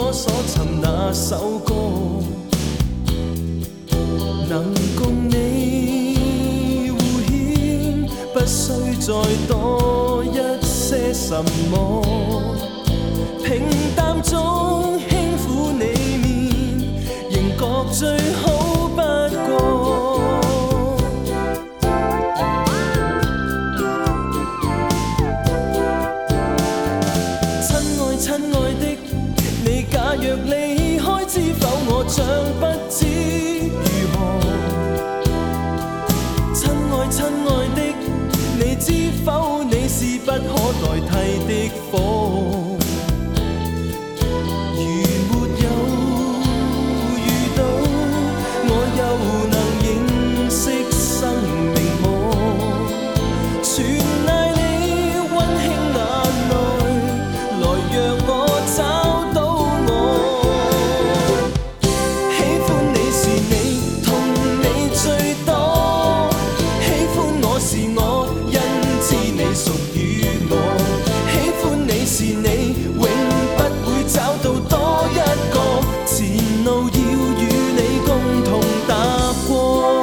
我所尋那首歌，能共你互牽，不需再多一些什麼。平淡中輕撫你面，仍覺最好不過。親愛的，你假若離開，知否我將不知如何？親愛的，你知否你是不可代替的火？如沒有遇到，我又能認識生命麼？全賴你溫馨眼內，來讓我找到我。喜歡你是你，痛你最多。喜歡我是我，因知你屬於我。喜歡你是你，永不會找到多一個。前路要與你共同踏過。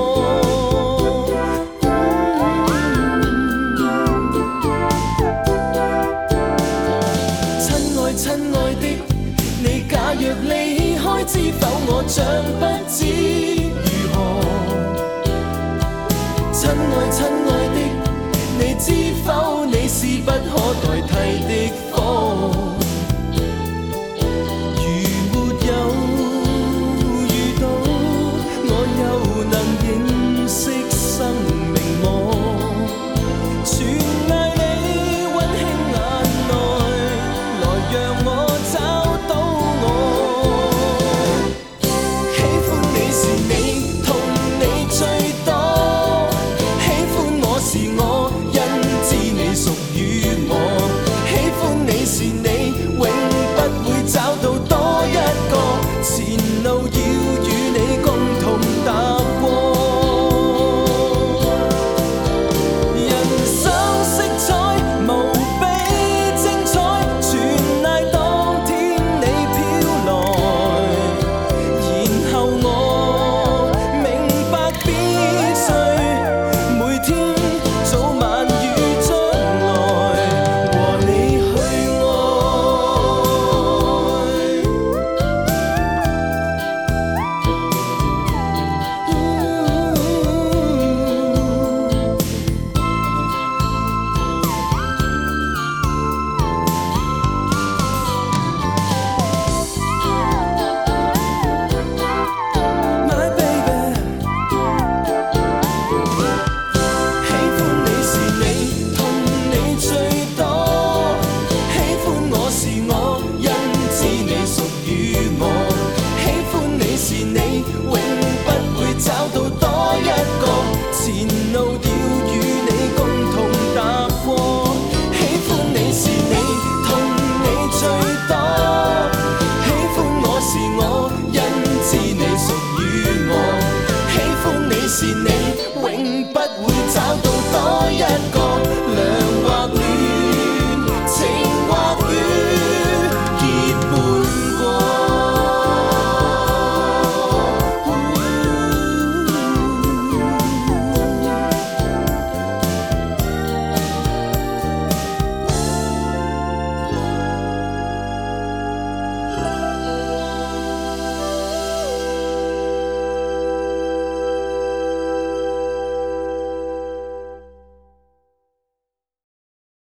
親愛的，你假若離開，知否我將不知如何？親愛的，你知否你是不可代替的火？如沒有遇到，我又能認識生命麼？全賴你溫馨眼內，來讓我找到我。喜歡你是你，痛你最多。喜歡我是我，因知你屬於我。喜歡你是你，永不會找到多一個。前路要與你共同踏過。人生色彩無比精彩，全賴當天你飄來，然後我明白必須每天早晚與將來和你去My baby， 喜歡你是你，痛你最多。喜歡我是我，因知你屬於我。喜歡你是你，永不會找到多一個。前路要與你共同踏過。喜歡你是你，痛你最多。喜歡我是我，因知你屬於我。喜歡你是你，永不會找到多一個。